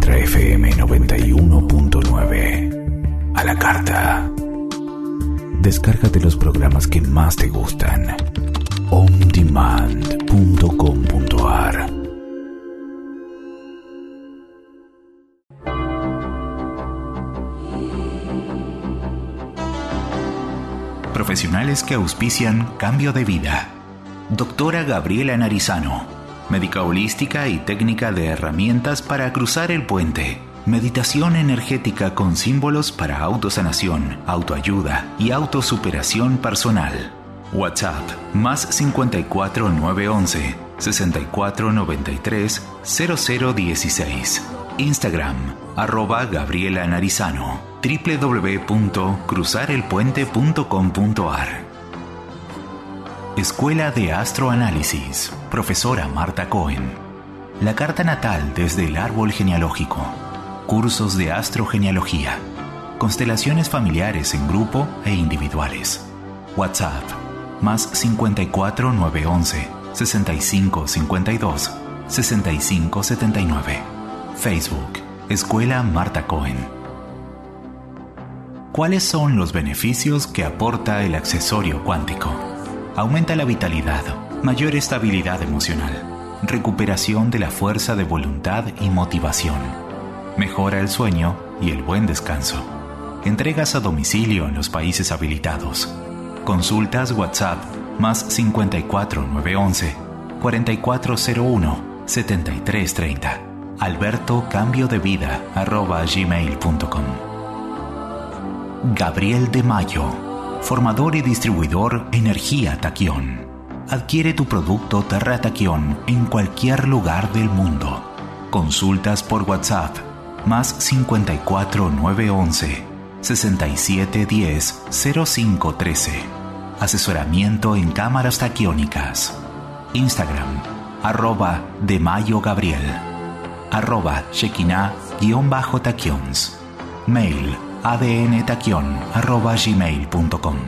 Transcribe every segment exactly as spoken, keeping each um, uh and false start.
Ultra F M noventa y uno punto nueve. A la carta. Descárgate los programas que más te gustan. on demand punto com punto a r. Profesionales que auspician Cambio de Vida. Doctora Gabriela Narizano, médica holística y técnica de herramientas para cruzar el puente. Meditación energética con símbolos para autosanación, autoayuda y autosuperación personal. WhatsApp más cincuenta y cuatro nueve once sesenta y cuatro noventa y tres cero cero dieciséis. Instagram arroba Gabriela Narizano. doble u doble u doble u punto cruzar el puente punto com punto a r. Escuela de Astroanálisis. Profesora Marta Cohen. La carta natal desde el árbol genealógico. Cursos de astrogenealogía. Constelaciones familiares en grupo e individuales. WhatsApp más cincuenta y cuatro nueve once sesenta y cinco cincuenta y dos sesenta y cinco setenta y nueve. Facebook Escuela Marta Cohen. ¿Cuáles son los beneficios que aporta el accesorio cuántico? Aumenta la vitalidad, mayor estabilidad emocional, recuperación de la fuerza de voluntad y motivación, mejora el sueño y el buen descanso. Entregas a domicilio en los países habilitados. Consultas WhatsApp más cincuenta y cuatro nueve once cuarenta y cuatro cero uno setenta y tres treinta. Alberto Cambio de Vida arroba gmail punto com. Gabriel de Mayo, formador y distribuidor Energía Taquión. Adquiere tu producto Terra Taquión en cualquier lugar del mundo. Consultas por WhatsApp más cincuenta y cuatro nueve once sesenta y siete diez cero cinco trece. Asesoramiento en cámaras taquiónicas. Instagram arroba de Mayo Gabriel. Arroba Shekinah guión bajo taquions. Mail adntaquion arroba gmail punto com.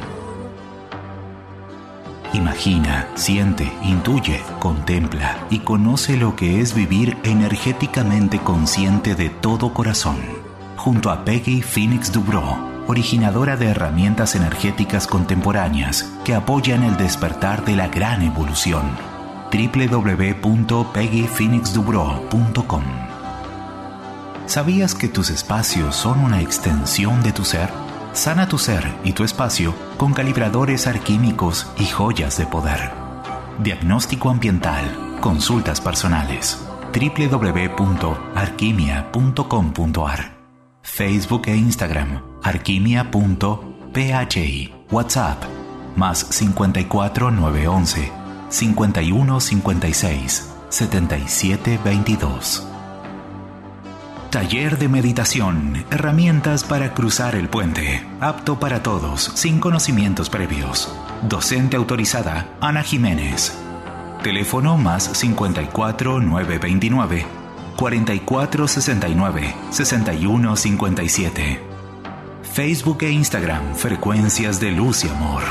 Imagina, siente, intuye, contempla y conoce lo que es vivir energéticamente consciente de todo corazón. Junto a Peggy Phoenix Dubrow, originadora de herramientas energéticas contemporáneas que apoyan el despertar de la gran evolución. doble u doble u doble u punto peggy phoenix dubrow punto com. ¿Sabías que tus espacios son una extensión de tu ser? Sana tu ser y tu espacio con calibradores alquímicos y joyas de poder. Diagnóstico ambiental, consultas personales. doble u doble u doble u punto alquimia punto com punto a r. Facebook e Instagram alquimia punto p h i. WhatsApp más cincuenta y cuatro nueve once cincuenta y uno cincuenta y seis setenta y siete veintidós. Taller de meditación, herramientas para cruzar el puente, apto para todos, sin conocimientos previos. Docente autorizada, Ana Jiménez. Teléfono más cincuenta y cuatro nueve veintinueve cuarenta y cuatro sesenta y nueve sesenta y uno cincuenta y siete. Facebook e Instagram, Frecuencias de Luz y Amor.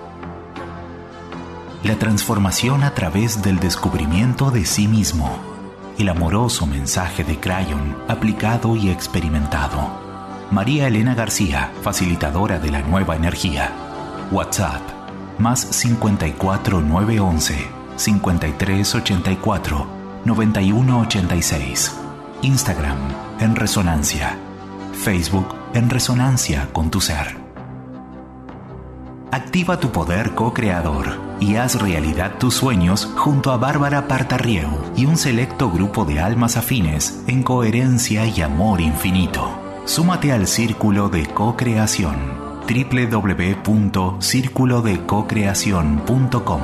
La transformación a través del descubrimiento de sí mismo. El amoroso mensaje de Crayon, aplicado y experimentado. María Elena García, facilitadora de la nueva energía. WhatsApp, más cincuenta y cuatro nueve once cincuenta y tres ochenta y cuatro noventa y uno ochenta y seis. Instagram, En Resonancia. Facebook, En Resonancia con tu ser. Activa tu poder co-creador y haz realidad tus sueños junto a Bárbara Partarrieu y un selecto grupo de almas afines en coherencia y amor infinito. Súmate al Círculo de Co-Creación. doble u doble u doble u punto círculo de co creación punto com.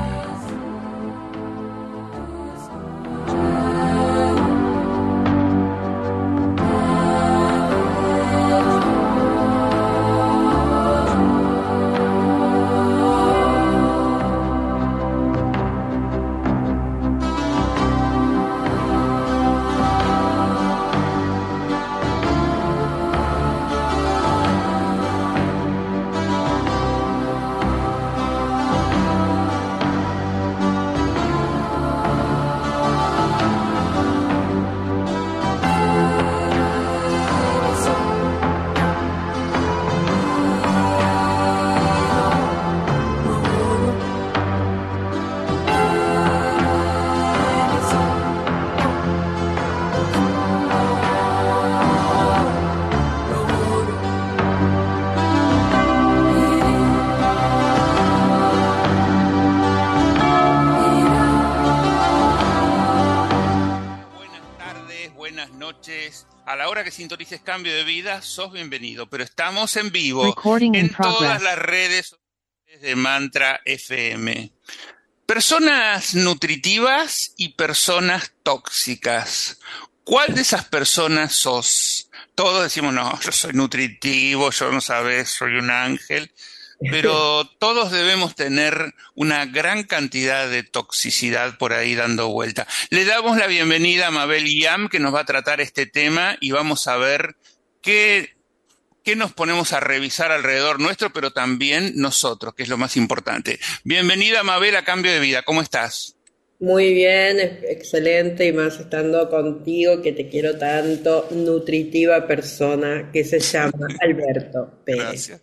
tardes, buenas noches. A la hora que sintonices Cambio de Vida, sos bienvenido. Pero estamos en vivo Recording in en todas progress. las redes de Mantra F M. Personas nutritivas y personas tóxicas. ¿Cuál de esas personas sos? Todos decimos, no, yo soy nutritivo, yo no sabes, soy un ángel. Pero todos debemos tener una gran cantidad de toxicidad por ahí dando vuelta. Le damos la bienvenida a Mabel Yam, que nos va a tratar este tema, y vamos a ver qué, qué nos ponemos a revisar alrededor nuestro, pero también nosotros, que es lo más importante. Bienvenida, Mabel, a Cambio de Vida. ¿Cómo estás? Muy bien, excelente, y más estando contigo, que te quiero tanto, nutritiva persona que se llama Alberto Pérez. Gracias.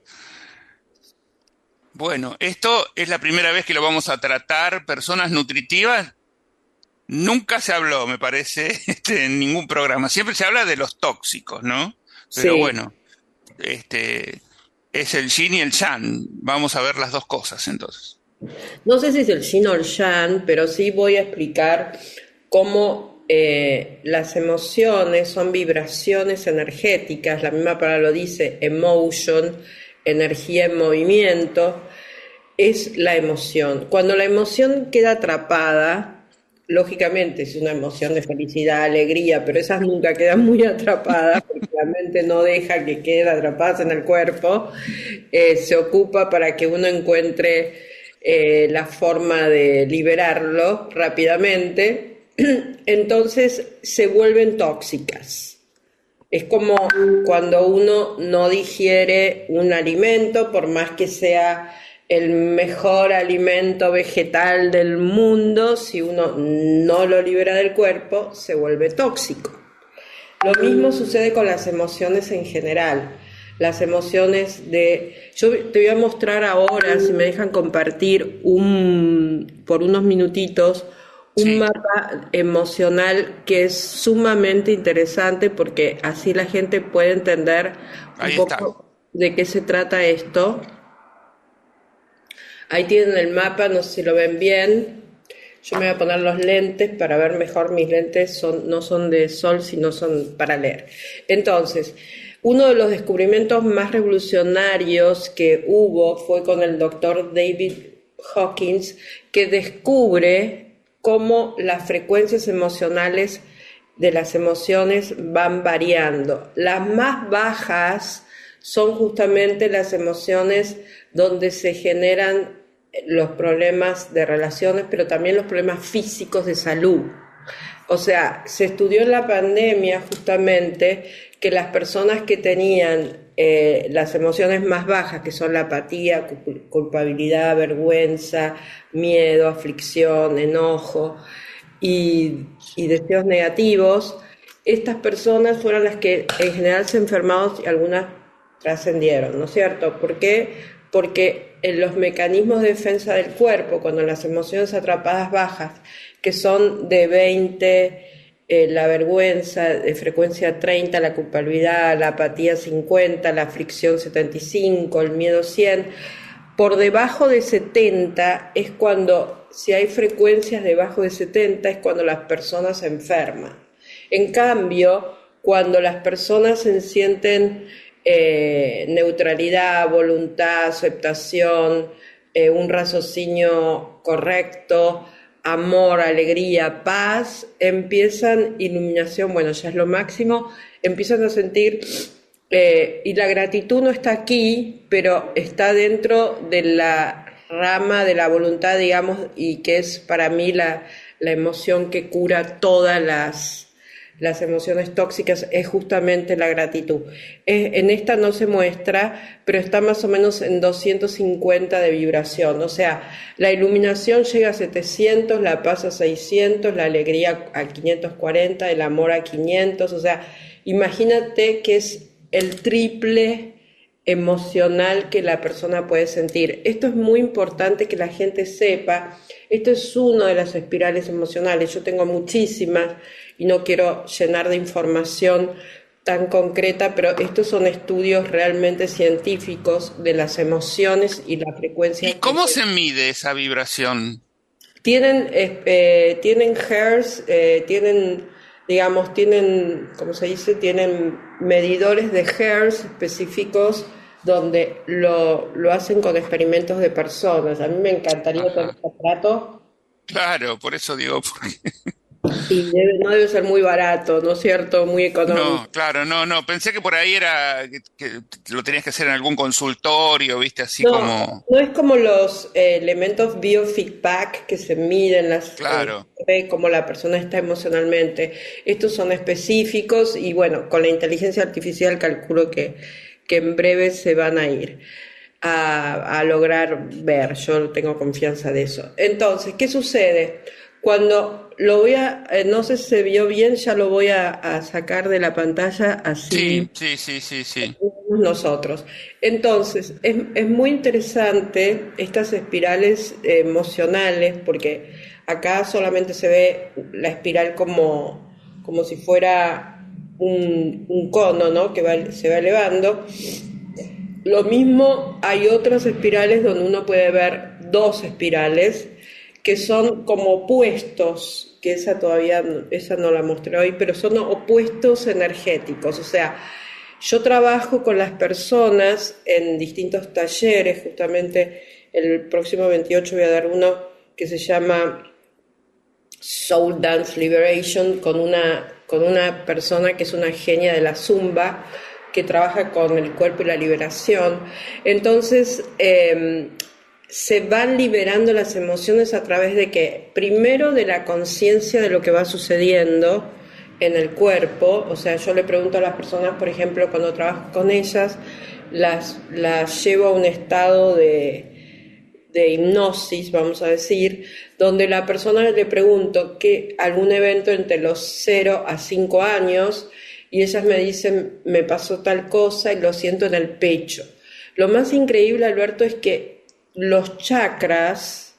Bueno, esto es la primera vez que lo vamos a tratar, personas nutritivas. Nunca se habló, me parece, este, en ningún programa. Siempre se habla de los tóxicos, ¿no? Pero Sí. bueno, este, es el yin y el yang. Vamos a ver las dos cosas entonces. No sé si es el yin o el yang, pero sí voy a explicar cómo eh, las emociones son vibraciones energéticas, la misma palabra lo dice, emotion, energía en movimiento, es la emoción. Cuando la emoción queda atrapada, lógicamente es una emoción de felicidad, alegría, pero esas nunca quedan muy atrapadas porque la mente no deja que queden atrapadas en el cuerpo, eh, se ocupa para que uno encuentre eh, la forma de liberarlo rápidamente, entonces se vuelven tóxicas. Es como cuando uno no digiere un alimento, por más que sea el mejor alimento vegetal del mundo, si uno no lo libera del cuerpo, se vuelve tóxico. Lo mismo sucede con las emociones en general. Las emociones de... Yo te voy a mostrar ahora, si me dejan compartir un por unos minutitos, un Sí. mapa emocional que es sumamente interesante porque así la gente puede entender un Ahí poco está. de qué se trata esto. Ahí tienen el mapa, no sé si lo ven bien. Yo me voy a poner los lentes para ver mejor. Mis lentes son, no son de sol, sino son para leer. Entonces, uno de los descubrimientos más revolucionarios que hubo fue con el doctor David Hawkins, que descubre cómo las frecuencias emocionales de las emociones van variando. Las más bajas son justamente las emociones donde se generan los problemas de relaciones, pero también los problemas físicos de salud. O sea, se estudió en la pandemia justamente que las personas que tenían eh, las emociones más bajas, que son la apatía, culpabilidad, vergüenza, miedo, aflicción, enojo y, y deseos negativos, estas personas fueron las que en general se enfermaron y algunas trascendieron, ¿no es cierto? ¿Por qué? Porque en los mecanismos de defensa del cuerpo, cuando las emociones atrapadas bajas, que son de veinte, eh, la vergüenza de frecuencia treinta, la culpabilidad, la apatía cincuenta, la aflicción setenta y cinco, el miedo cien, por debajo de setenta es cuando, si hay frecuencias debajo de setenta, es cuando las personas se enferman. En cambio, cuando las personas se sienten eh, neutralidad, voluntad, aceptación, eh, un raciocinio correcto, amor, alegría, paz, empiezan iluminación, bueno, ya es lo máximo, empiezan a sentir, eh, y la gratitud no está aquí, pero está dentro de la rama de la voluntad, digamos, y que es para mí la, la emoción que cura todas las, las emociones tóxicas, es justamente la gratitud. Es, en esta no se muestra, pero está más o menos en doscientos cincuenta de vibración, o sea, la iluminación llega a setecientos, la paz a seiscientos, la alegría a quinientos cuarenta, el amor a quinientos, o sea, imagínate que es el triple emocional que la persona puede sentir. Esto es muy importante que la gente sepa. Esto es una de las espirales emocionales. Yo tengo muchísimas y no quiero llenar de información tan concreta, pero estos son estudios realmente científicos de las emociones y la frecuencia. ¿Y cómo se mide esa vibración? Tienen, eh, eh, tienen hertz, eh, tienen, digamos, tienen, como se dice, tienen medidores de Hertz específicos donde lo, lo hacen con experimentos de personas. A mí me encantaría Ajá. tener este aparato Claro, por eso digo, porque... y debe- no debe ser muy barato, ¿no es cierto? Muy económico. No, claro, no, no, pensé que por ahí era que, que lo tenías que hacer en algún consultorio, viste, así No, como... no es como los eh, elementos biofeedback que se miden, las, eh, Claro, ve cómo la persona está emocionalmente. Estos son específicos y bueno, con la inteligencia artificial calculo que, que en breve se van a ir a, a lograr ver. Yo tengo confianza de eso. Entonces, ¿qué sucede? Cuando lo voy a, eh, no sé si se vio bien, ya lo voy a, a sacar de la pantalla así sí, sí, sí, sí, sí. nosotros. Entonces, es, es muy interesante estas espirales eh, emocionales, porque acá solamente se ve la espiral como, como si fuera un, un cono, ¿no? Que va- se va elevando. Lo mismo hay otras espirales donde uno puede ver dos espirales que son como opuestos, que esa todavía, no- esa no la mostré hoy, pero son opuestos energéticos. O sea, yo trabajo con las personas en distintos talleres, justamente el próximo veintiocho voy a dar uno que se llama Soul Dance Liberation con una, con una persona que es una genia de la Zumba, que trabaja con el cuerpo y la liberación. Entonces, eh, se van liberando las emociones a través de que, primero de la conciencia de lo que va sucediendo en el cuerpo. O sea, yo le pregunto a las personas, por ejemplo, cuando trabajo con ellas, las, las llevo a un estado de, de hipnosis, vamos a decir, donde la persona le pregunto que algún evento entre los cero a cinco años y ellas me dicen, me pasó tal cosa y lo siento en el pecho. Lo más increíble, Alberto, es que los chakras,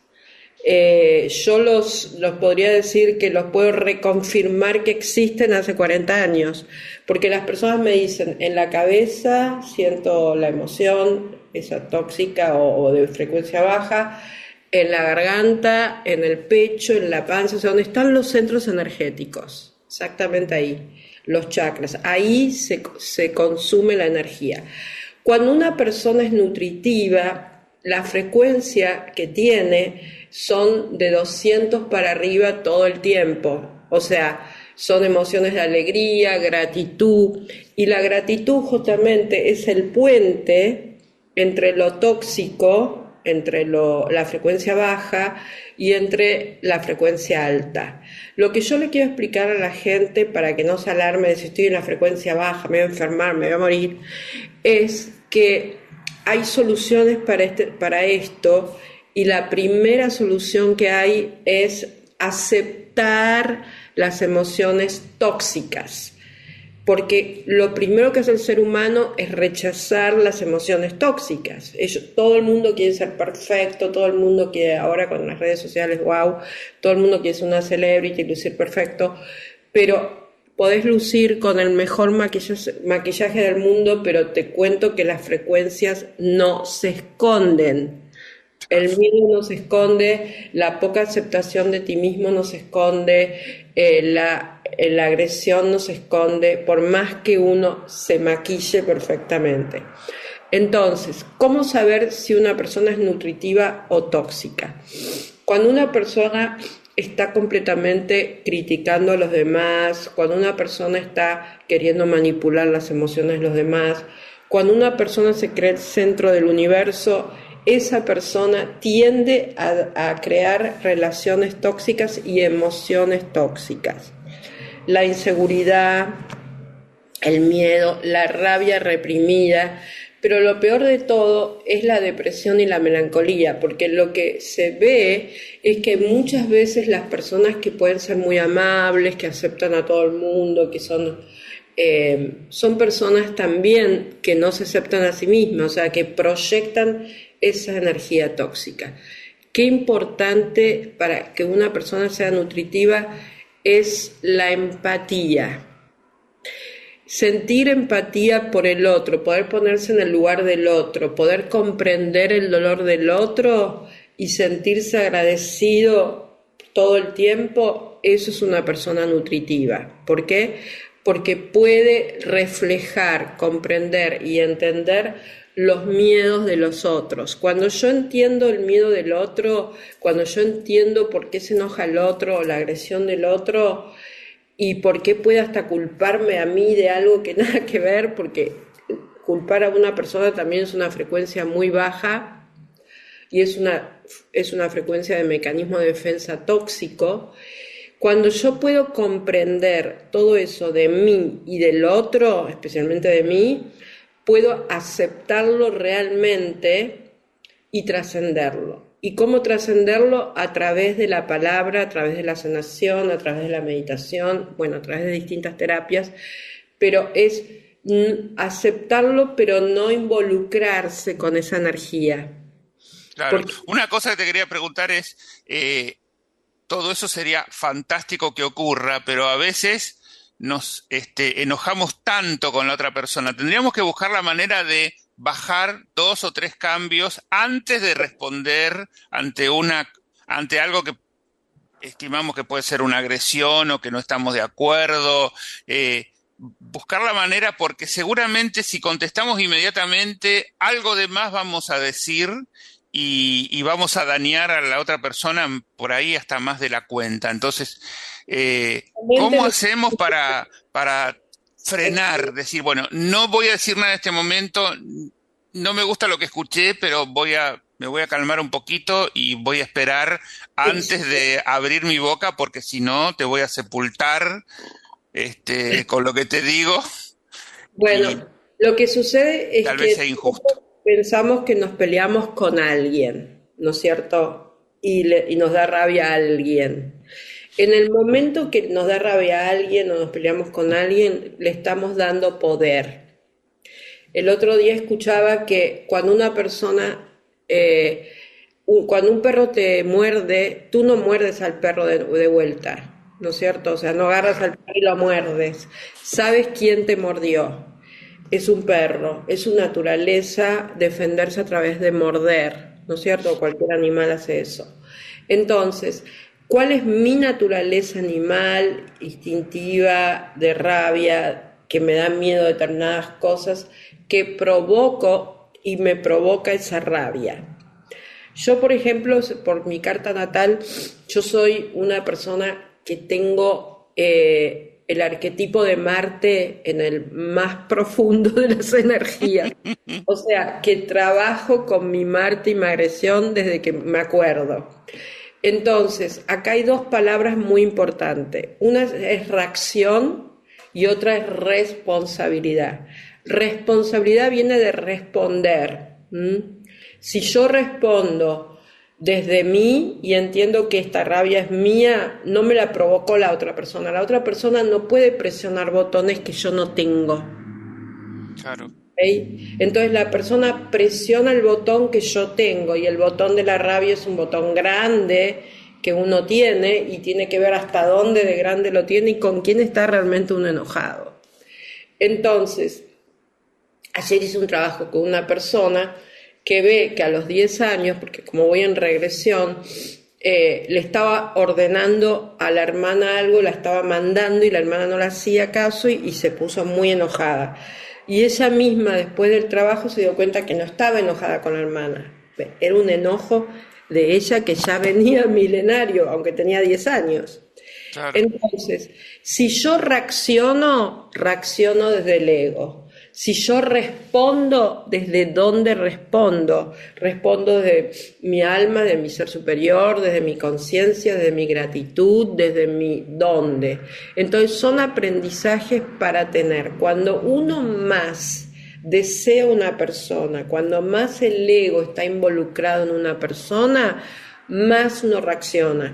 eh, yo los, los podría decir que los puedo reconfirmar que existen hace cuarenta años, porque las personas me dicen, en la cabeza siento la emoción, esa tóxica o, o de frecuencia baja, en la garganta, en el pecho, en la panza, o sea, donde están los centros energéticos, exactamente ahí, los chakras, ahí se, se consume la energía. Cuando una persona es nutritiva, la frecuencia que tiene son de doscientos para arriba todo el tiempo, o sea, son emociones de alegría, gratitud, y la gratitud justamente es el puente entre lo tóxico, entre lo, la frecuencia baja y entre la frecuencia alta. Lo que yo le quiero explicar a la gente para que no se alarme de si estoy en la frecuencia baja, me voy a enfermar, me voy a morir, es que hay soluciones para, este, para esto, y la primera solución que hay es aceptar las emociones tóxicas, porque lo primero que hace el ser humano es rechazar las emociones tóxicas. Ellos, todo el mundo quiere ser perfecto, todo el mundo quiere, ahora con las redes sociales, wow, todo el mundo quiere ser una celebrity, lucir perfecto, pero podés lucir con el mejor maquillaje, maquillaje del mundo, pero te cuento que las frecuencias no se esconden. El miedo no se esconde, la poca aceptación de ti mismo no se esconde, eh, la, eh, la agresión no se esconde, por más que uno se maquille perfectamente. Entonces, ¿cómo saber si una persona es nutritiva o tóxica? Cuando una persona está completamente criticando a los demás, cuando una persona está queriendo manipular las emociones de los demás, cuando una persona se cree el centro del universo, esa persona tiende a, a crear relaciones tóxicas y emociones tóxicas. La inseguridad, el miedo, la rabia reprimida, pero lo peor de todo es la depresión y la melancolía, porque lo que se ve es que muchas veces las personas que pueden ser muy amables, que aceptan a todo el mundo, que son, eh, son personas también que no se aceptan a sí mismas, o sea, que proyectan esa energía tóxica. Qué importante para que una persona sea nutritiva es la empatía. Sentir empatía por el otro, poder ponerse en el lugar del otro, poder comprender el dolor del otro y sentirse agradecido todo el tiempo, eso es una persona nutritiva. ¿Por qué? Porque puede reflejar, comprender y entender los miedos de los otros. Cuando yo entiendo el miedo del otro, cuando yo entiendo por qué se enoja el otro o la agresión del otro y por qué puede hasta culparme a mí de algo que nada que ver, porque culpar a una persona también es una frecuencia muy baja y es una, es una frecuencia de mecanismo de defensa tóxico. Cuando yo puedo comprender todo eso de mí y del otro, especialmente de mí, puedo aceptarlo realmente y trascenderlo. ¿Y cómo trascenderlo? A través de la palabra, a través de la sanación, a través de la meditación, bueno, a través de distintas terapias, pero es aceptarlo, pero no involucrarse con esa energía. Claro. Porque... Una cosa que te quería preguntar es, eh, todo eso sería fantástico que ocurra, pero a veces nos este, enojamos tanto con la otra persona. Tendríamos que buscar la manera de bajar dos o tres cambios antes de responder ante una, ante algo que estimamos que puede ser una agresión o que no estamos de acuerdo. Eh, buscar la manera, porque seguramente si contestamos inmediatamente, algo de más vamos a decir y, y vamos a dañar a la otra persona por ahí hasta más de la cuenta. Entonces, eh, ¿cómo hacemos para, para frenar? Decir, bueno, no voy a decir nada en este momento, no me gusta lo que escuché, pero voy a, me voy a calmar un poquito y voy a esperar antes de abrir mi boca, porque si no te voy a sepultar este, con lo que te digo. Bueno, lo que sucede es tal que vez sea injusto. Pensamos que nos peleamos con alguien, ¿no es cierto? Y, le, y nos da rabia a alguien. En el momento que nos da rabia a alguien o nos peleamos con alguien, le estamos dando poder. El otro día escuchaba que cuando una persona, eh, un, cuando un perro te muerde, tú no muerdes al perro de, de vuelta, ¿no es cierto? O sea, no agarras al perro y lo muerdes. Sabes quién te mordió. Es un perro, es su naturaleza defenderse a través de morder, ¿no es cierto? Cualquier animal hace eso. Entonces, ¿cuál es mi naturaleza animal, instintiva, de rabia, que me da miedo a determinadas cosas, que provoco y me provoca esa rabia? Yo, por ejemplo, por mi carta natal, yo soy una persona que tengo... Eh, el arquetipo de Marte en el más profundo de las energías. O sea, que trabajo con mi Marte y mi agresión desde que me acuerdo. Entonces, acá hay dos palabras muy importantes. Una es reacción y otra es responsabilidad. Responsabilidad viene de responder. ¿Mm? Si yo respondo desde mí y entiendo que esta rabia es mía, no me la provocó la otra persona. La otra persona no puede presionar botones que yo no tengo. Claro. ¿Okay? Entonces la persona presiona el botón que yo tengo y el botón de la rabia es un botón grande que uno tiene y tiene que ver hasta dónde de grande lo tiene y con quién está realmente uno enojado. Entonces, ayer hice un trabajo con una persona que ve que a los diez años, porque como voy en regresión, eh, le estaba ordenando a la hermana algo, la estaba mandando y la hermana no le hacía caso y, y se puso muy enojada. Y ella misma, después del trabajo, se dio cuenta que no estaba enojada con la hermana. Era un enojo de ella que ya venía milenario, aunque tenía diez años. Claro. Entonces, si yo reacciono, reacciono desde el ego. Si yo respondo, ¿desde dónde respondo? Respondo desde mi alma, desde mi ser superior, desde mi conciencia, desde mi gratitud, desde mi dónde. Entonces son aprendizajes para tener. Cuando uno más desea una persona, cuando más el ego está involucrado en una persona, más uno reacciona,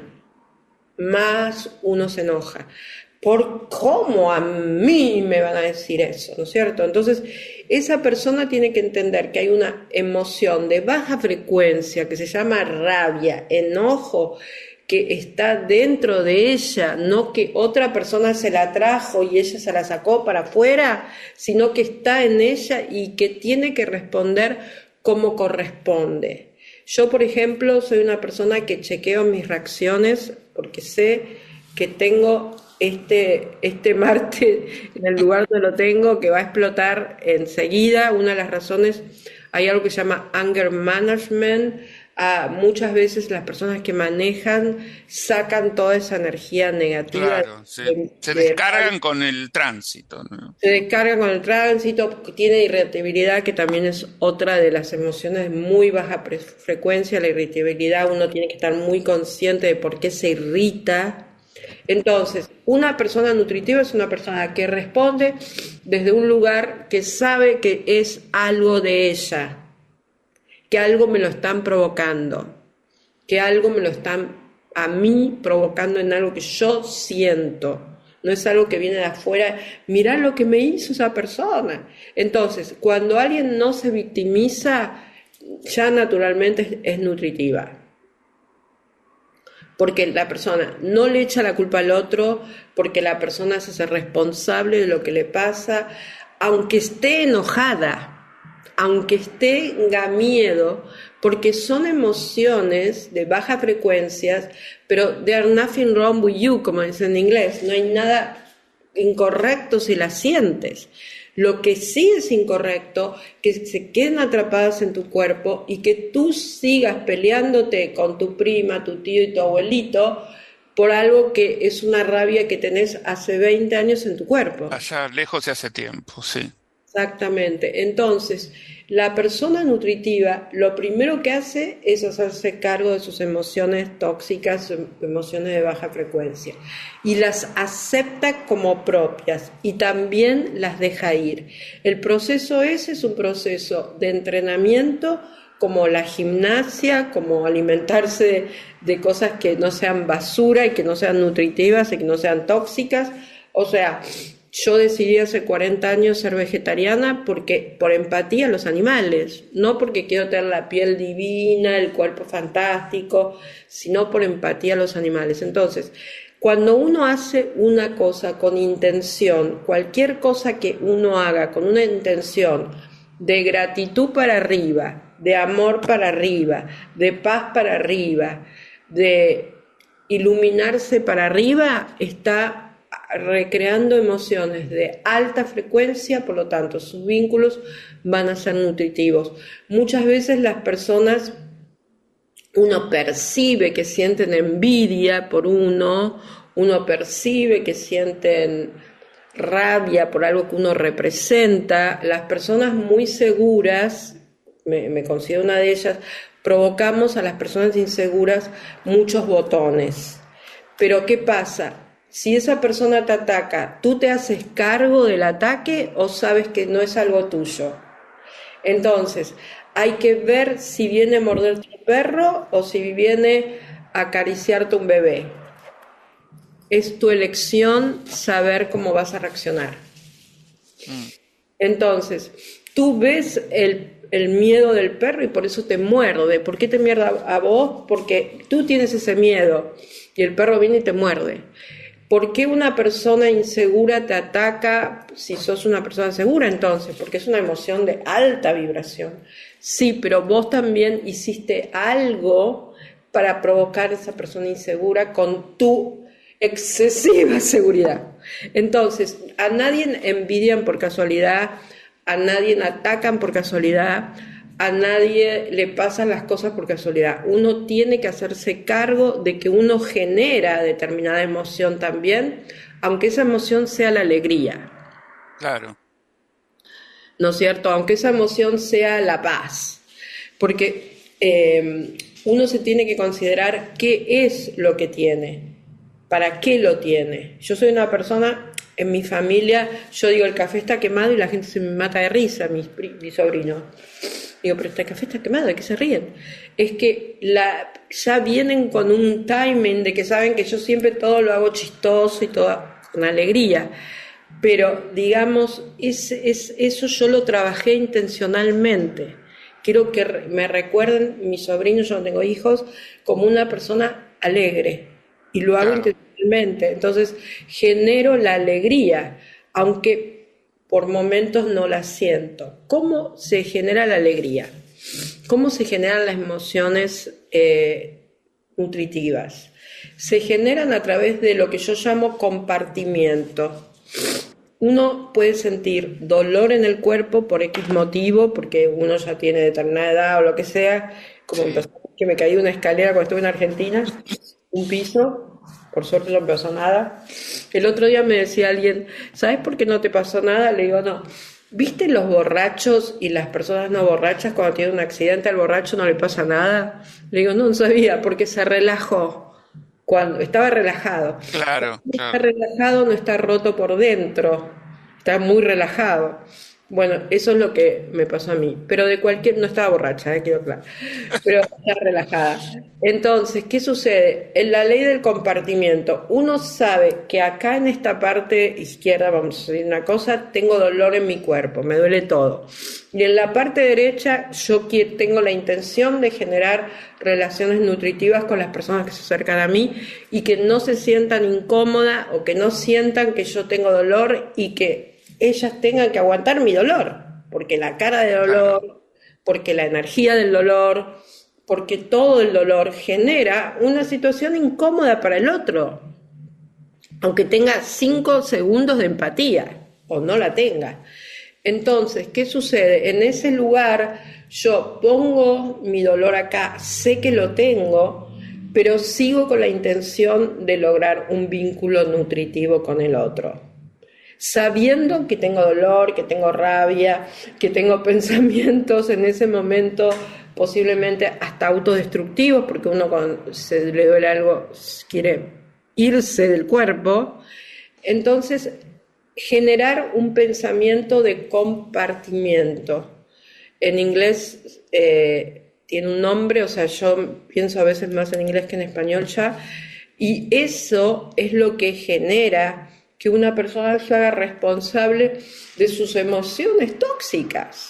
más uno se enoja. ¿Por cómo a mí me van a decir eso? ¿No es cierto? Entonces, esa persona tiene que entender que hay una emoción de baja frecuencia que se llama rabia, enojo, que está dentro de ella, no que otra persona se la trajo y ella se la sacó para afuera, sino que está en ella y que tiene que responder como corresponde. Yo, por ejemplo, soy una persona que chequeo mis reacciones porque sé que tengo este, este Marte en el lugar donde lo tengo, que va a explotar enseguida. Una de las razones, hay algo que se llama anger management. Ah, muchas veces las personas que manejan sacan toda esa energía negativa. Claro, se, de, se de, descargan de, con el tránsito, ¿no? Se descargan con el tránsito, tiene irritabilidad, que también es otra de las emociones de muy baja frecuencia. La irritabilidad, uno tiene que estar muy consciente de por qué se irrita. Entonces, una persona nutritiva es una persona que responde desde un lugar que sabe que es algo de ella, que algo me lo están provocando, que algo me lo están a mí provocando en algo que yo siento. No es algo que viene de afuera, mirá lo que me hizo esa persona. Entonces, cuando alguien no se victimiza, ya naturalmente es, es nutritiva. Porque la persona no le echa la culpa al otro, porque la persona se hace responsable de lo que le pasa, aunque esté enojada, aunque tenga miedo, porque son emociones de baja frecuencias, pero there's nothing wrong with you, como dicen en inglés, no hay nada incorrecto si las sientes. Lo que sí es incorrecto, que se queden atrapadas en tu cuerpo y que tú sigas peleándote con tu prima, tu tío y tu abuelito por algo que es una rabia que tenés hace veinte años en tu cuerpo. Allá lejos de hace tiempo, sí. Exactamente. Entonces, la persona nutritiva lo primero que hace es hacerse cargo de sus emociones tóxicas, emociones de baja frecuencia, y las acepta como propias y también las deja ir. El proceso ese es un proceso de entrenamiento, como la gimnasia, como alimentarse de, de cosas que no sean basura y que no sean nutritivas y que no sean tóxicas. O sea, yo decidí hace cuarenta años ser vegetariana porque por empatía a los animales, no porque quiero tener la piel divina, el cuerpo fantástico, sino por empatía a los animales. Entonces, cuando uno hace una cosa con intención, cualquier cosa que uno haga con una intención de gratitud para arriba, de amor para arriba, de paz para arriba, de iluminarse para arriba, está recreando emociones de alta frecuencia, por lo tanto sus vínculos van a ser nutritivos. Muchas veces las personas, uno percibe que sienten envidia por uno, uno percibe que sienten rabia por algo que uno representa. Las personas muy seguras, me, me considero una de ellas, provocamos a las personas inseguras muchos botones. Pero ¿qué pasa? Si esa persona te ataca, ¿tú te haces cargo del ataque o sabes que no es algo tuyo? Entonces, hay que ver si viene a morderte un perro o si viene a acariciarte un bebé. Es tu elección saber cómo vas a reaccionar. Entonces, tú ves el, el miedo del perro y por eso te muerde. ¿Por qué te muerde a vos? Porque tú tienes ese miedo y el perro viene y te muerde. ¿Por qué una persona insegura te ataca si sos una persona segura entonces? Porque es una emoción de alta vibración. Sí, pero vos también hiciste algo para provocar a esa persona insegura con tu excesiva seguridad. Entonces, a nadie envidian por casualidad, a nadie atacan por casualidad, a nadie le pasan las cosas por casualidad. Uno tiene que hacerse cargo de que uno genera determinada emoción también, aunque esa emoción sea la alegría. Claro. ¿No es cierto? Aunque esa emoción sea la paz. Porque eh, uno se tiene que considerar qué es lo que tiene, para qué lo tiene. Yo soy una persona, en mi familia, yo digo el café está quemado y la gente se me mata de risa, mi, mi sobrino. Digo, pero este café está quemado, ¿de qué se ríen? Es que la, ya vienen con un timing de que saben que yo siempre todo lo hago chistoso y todo con alegría. Pero, digamos, es, es, eso yo lo trabajé intencionalmente. Quiero que me recuerden, mis sobrinos, yo no tengo hijos, como una persona alegre. Y lo hago claro. intencionalmente. Entonces, genero la alegría, aunque por momentos no la siento. ¿Cómo se genera la alegría? ¿Cómo se generan las emociones eh, nutritivas. Se generan a través de lo que yo llamo compartimiento. Uno puede sentir dolor en el cuerpo por X motivo, porque uno ya tiene determinada edad o lo que sea, como Sí. empezó, que me caí de una escalera cuando estuve en Argentina, un piso, por suerte no me pasó nada. El otro día me decía alguien, ¿sabes por qué no te pasó nada? Le digo, no. ¿Viste los borrachos y las personas no borrachas cuando tienen un accidente, al borracho no le pasa nada? Le digo, no, no sabía, porque se relajó. Cuando estaba relajado. Claro, Cuando está claro. relajado no está roto por dentro, está muy relajado. Bueno, eso es lo que me pasó a mí, pero de cualquier, no estaba borracha, eh, quedó claro, pero estaba relajada. Entonces, ¿qué sucede? En la ley del compartimiento, uno sabe que acá en esta parte izquierda, vamos a decir una cosa, tengo dolor en mi cuerpo, me duele todo. Y en la parte derecha, yo qui- tengo la intención de generar relaciones nutritivas con las personas que se acercan a mí y que no se sientan incómodas o que no sientan que yo tengo dolor y que ellas tengan que aguantar mi dolor, porque la cara de dolor, porque la energía del dolor, porque todo el dolor genera una situación incómoda para el otro, aunque tenga cinco segundos de empatía o no la tenga. Entonces, ¿qué sucede? En ese lugar yo pongo mi dolor acá, sé que lo tengo, pero sigo con la intención de lograr un vínculo nutritivo con el otro. Sabiendo que tengo dolor, que tengo rabia, que tengo pensamientos en ese momento posiblemente hasta autodestructivos, porque uno cuando se le duele algo quiere irse del cuerpo. Entonces, generar un pensamiento de compartimiento. En inglés eh, tiene un nombre, o sea, yo pienso a veces más en inglés que en español ya, y eso es lo que genera que una persona se haga responsable de sus emociones tóxicas,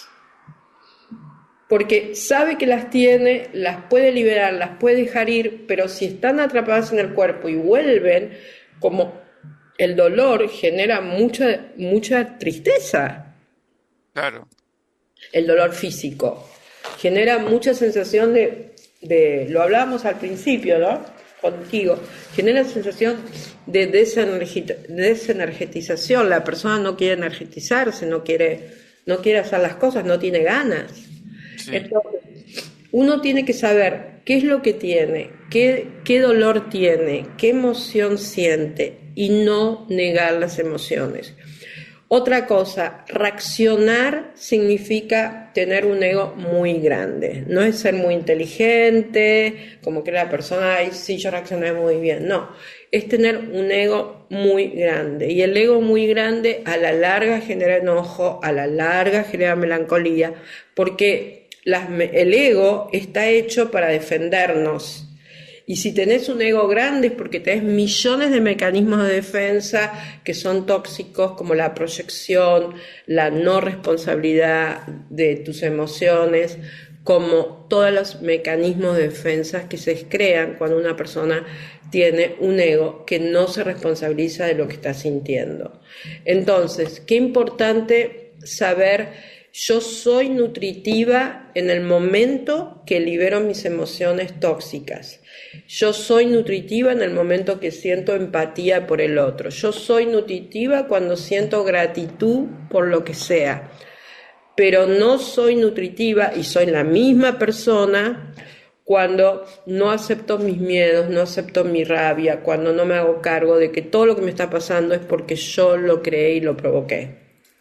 porque sabe que las tiene, las puede liberar, las puede dejar ir, pero si están atrapadas en el cuerpo y vuelven, como el dolor genera mucha, mucha tristeza, Claro. el dolor físico, genera mucha sensación de, de lo hablábamos al principio, ¿no? Contigo, genera sensación de desenergita- desenergetización. La persona no quiere energetizarse, no quiere, no quiere hacer las cosas, no tiene ganas. Sí. Entonces, uno tiene que saber qué es lo que tiene, qué, qué dolor tiene, qué emoción siente y no negar las emociones. Otra cosa, reaccionar significa tener un ego muy grande. No es ser muy inteligente, como que la persona, ay, sí, yo reaccioné muy bien. No, es tener un ego muy grande. Y el ego muy grande a la larga genera enojo, a la larga genera melancolía, porque las, el ego está hecho para defendernos. Y si tenés un ego grande es porque tenés millones de mecanismos de defensa que son tóxicos, como la proyección, la no responsabilidad de tus emociones, como todos los mecanismos de defensa que se crean cuando una persona tiene un ego que no se responsabiliza de lo que está sintiendo. Entonces, qué importante saber. Yo soy nutritiva en el momento que libero mis emociones tóxicas. Yo soy nutritiva en el momento que siento empatía por el otro. Yo soy nutritiva cuando siento gratitud por lo que sea. Pero no soy nutritiva y soy la misma persona cuando no acepto mis miedos, no acepto mi rabia, cuando no me hago cargo de que todo lo que me está pasando es porque yo lo creé y lo provoqué.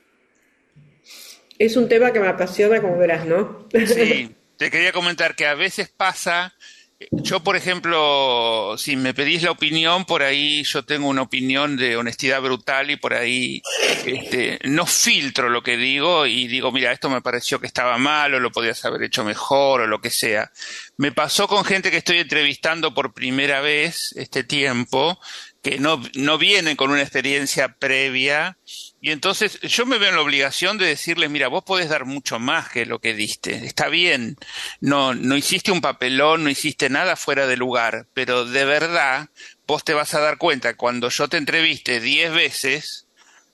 Es un tema que me apasiona, como verás, ¿no? Sí, te quería comentar que a veces pasa, yo por ejemplo, si me pedís la opinión, por ahí yo tengo una opinión de honestidad brutal y por ahí este, no filtro lo que digo y digo, mira, esto me pareció que estaba mal o lo podías haber hecho mejor o lo que sea. Me pasó con gente que estoy entrevistando por primera vez este tiempo, que no, no vienen con una experiencia previa. Y entonces yo me veo en la obligación de decirles, mira, vos podés dar mucho más que lo que diste, está bien, no, no hiciste un papelón, no hiciste nada fuera de lugar, pero de verdad vos te vas a dar cuenta cuando yo te entreviste diez veces,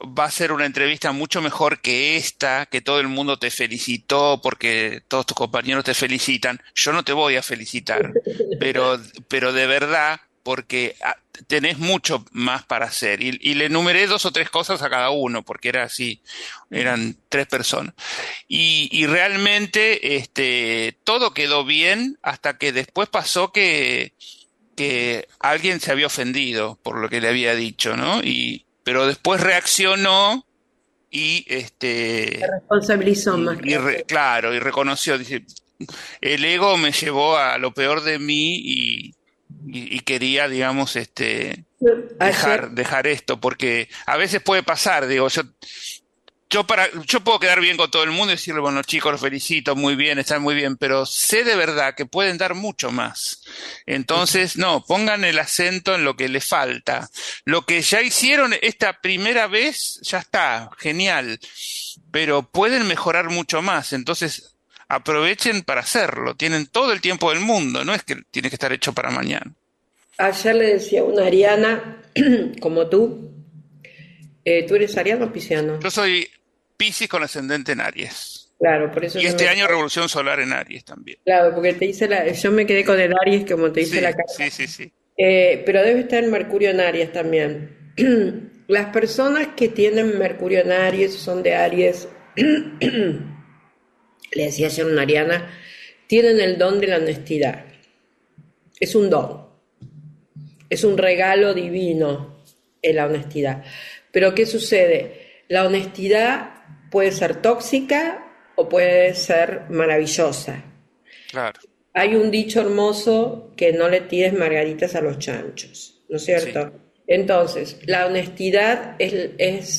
va a ser una entrevista mucho mejor que esta, que todo el mundo te felicitó porque todos tus compañeros te felicitan. Yo no te voy a felicitar, pero, pero de verdad, porque tenés mucho más para hacer. Y, y le enumeré dos o tres cosas a cada uno, porque era así, eran tres personas. Y, y realmente este, todo quedó bien hasta que después pasó que, que alguien se había ofendido por lo que le había dicho, ¿no? Y pero después reaccionó y este Se responsabilizó y, más y que re, claro, y reconoció, dice, el ego me llevó a lo peor de mí y, y, y quería, digamos, este dejar, ayer. dejar esto, porque a veces puede pasar, digo, yo Yo para, yo puedo quedar bien con todo el mundo y decirle, bueno, chicos, los felicito, muy bien, están muy bien, pero sé de verdad que pueden dar mucho más. Entonces, no, pongan el acento en lo que les falta. Lo que ya hicieron esta primera vez, ya está, genial, pero pueden mejorar mucho más. Entonces, aprovechen para hacerlo. Tienen todo el tiempo del mundo, no es que tiene que estar hecho para mañana. Ayer le decía a una ariana, como tú, eh, ¿tú eres ariano o pisciano? Yo soy Piscis con ascendente en Aries. Claro, por eso Y yo este me... año revolución solar en Aries también. Claro, porque te hice la... yo me quedé con el Aries, como te hice Sí, la carta. sí, sí, sí. Eh, pero debe estar en Mercurio en Aries también. Las personas que tienen Mercurio en Aries, son de Aries, le decía ayer a una ariana, tienen el don de la honestidad. Es un don. Es un regalo divino en la honestidad. Pero ¿qué sucede? La honestidad puede ser tóxica o puede ser maravillosa. Claro. Hay un dicho hermoso que no le tires margaritas a los chanchos, ¿no es cierto? Sí. Entonces, la honestidad es, es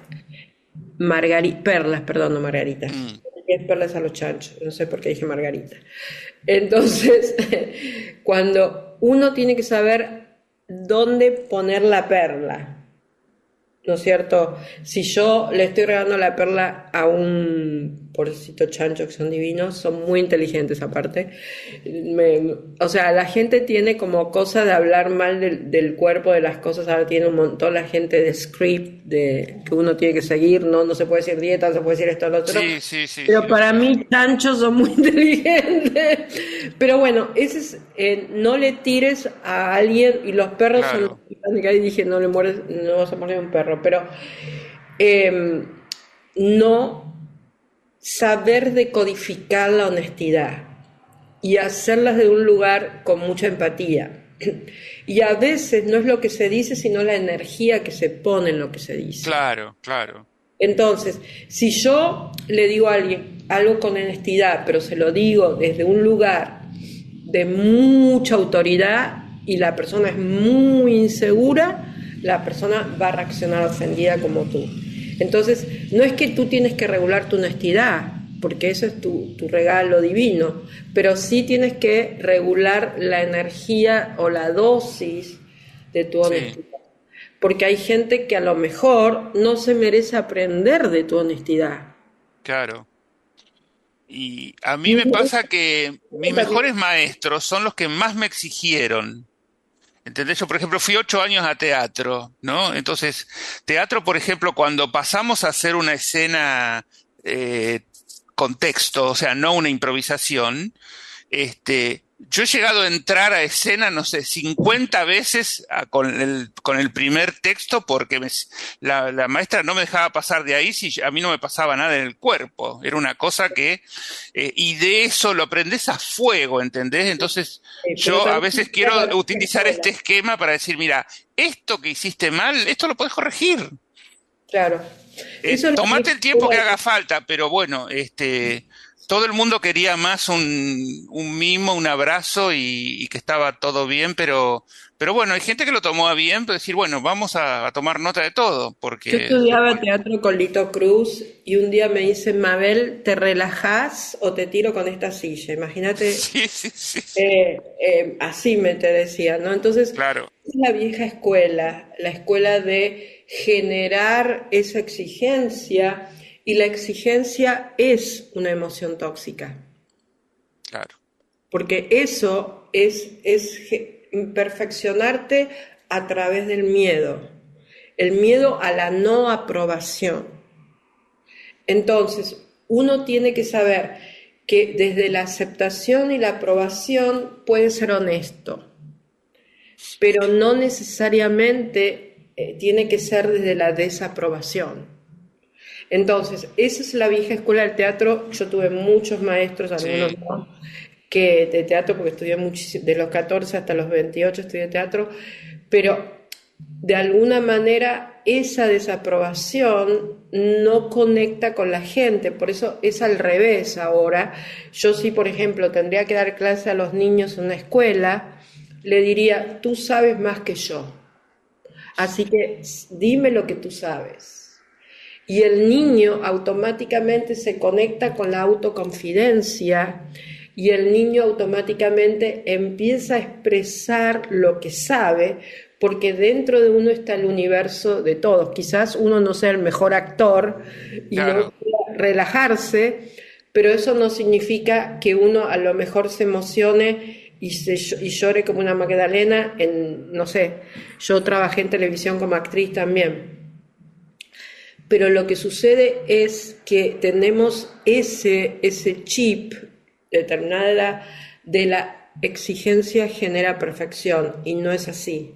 margari- perlas, perdón, no margaritas. Mm. Es perlas a los chanchos, no sé por qué dije margarita. Entonces, cuando uno tiene que saber dónde poner la perla, ¿no es cierto? Si yo le estoy regalando la perla a un pobrecito chancho, que son divinos, son muy inteligentes aparte, me, o sea, la gente tiene como cosa de hablar mal del, del cuerpo, de las cosas, ahora tiene un montón la gente de script de, que uno tiene que seguir, no, no se puede decir dieta, no se puede decir esto, lo otro, sí, sí, sí, pero sí, para mí chanchos son muy inteligentes, pero bueno, ese es, eh, no le tires a alguien, y los perros claro. son... Y dije, no le mueres, no vas a poner un perro, pero eh, no saber decodificar la honestidad y hacerlas de un lugar con mucha empatía. Y a veces no es lo que se dice, sino la energía que se pone en lo que se dice. Claro, claro. Entonces, si yo le digo a alguien algo con honestidad, pero se lo digo desde un lugar de mucha autoridad, y la persona es muy insegura, la persona va a reaccionar ofendida como tú. Entonces, no es que tú tienes que regular tu honestidad, porque eso es tu, tu regalo divino, pero sí tienes que regular la energía o la dosis de tu honestidad. Sí. Porque hay gente que a lo mejor no se merece aprender de tu honestidad. Claro. Y a mí me pasa que mis mejores maestros son los que más me exigieron. ¿Entendés? Yo, por ejemplo, fui ocho años a teatro, ¿no? Entonces, teatro, por ejemplo, cuando pasamos a hacer una escena eh, con texto, o sea, no una improvisación, este, yo he llegado a entrar a escena, no sé, cincuenta veces a, con, el, con el primer texto porque me, la, la maestra no me dejaba pasar de ahí si a mí no me pasaba nada en el cuerpo. Era una cosa que... Eh, y de eso lo aprendes a fuego, ¿entendés? Entonces sí, yo a veces quiero utilizar este esquema para decir, mira, esto que hiciste mal, esto lo podés corregir. Claro. Eh, tomate el tiempo que haga falta, pero bueno, este... todo el mundo quería más un, un mimo, un abrazo y, y que estaba todo bien, pero, pero bueno, hay gente que lo tomó a bien, pero decir, bueno, vamos a, a tomar nota de todo, porque... Yo estudiaba bueno. teatro con Lito Cruz y un día me dice, Mabel, ¿te relajás o te tiro con esta silla? Imagínate, sí, sí, sí, sí. Eh, eh, así me te decía, ¿no? Entonces, claro. Es la vieja escuela, la escuela de generar esa exigencia. Y la exigencia es una emoción tóxica. Claro. Porque eso es, es perfeccionarte a través del miedo. el miedo a la no aprobación. Entonces, uno tiene que saber que desde la aceptación y la aprobación puede ser honesto, pero no necesariamente eh, tiene que ser desde la desaprobación. Entonces, esa es la vieja escuela del teatro. Yo tuve muchos maestros, algunos Sí. no, que de teatro, porque estudié muchísimo, de los catorce hasta los veintiocho estudié teatro, pero de alguna manera esa desaprobación no conecta con la gente, por eso es al revés ahora. Yo si, por ejemplo, tendría que dar clase a los niños en una escuela, le diría, tú sabes más que yo, así que dime lo que tú sabes. Y el niño automáticamente se conecta con la autoconfidencia y el niño automáticamente empieza a expresar lo que sabe, porque dentro de uno está el universo de todos. Quizás uno no sea el mejor actor y Claro. no pueda relajarse, pero eso no significa que uno a lo mejor se emocione y, se, y llore como una Magdalena. En, no sé, yo trabajé en televisión como actriz también. Pero lo que sucede es que tenemos ese, ese chip determinada de la exigencia genera perfección, y no es así.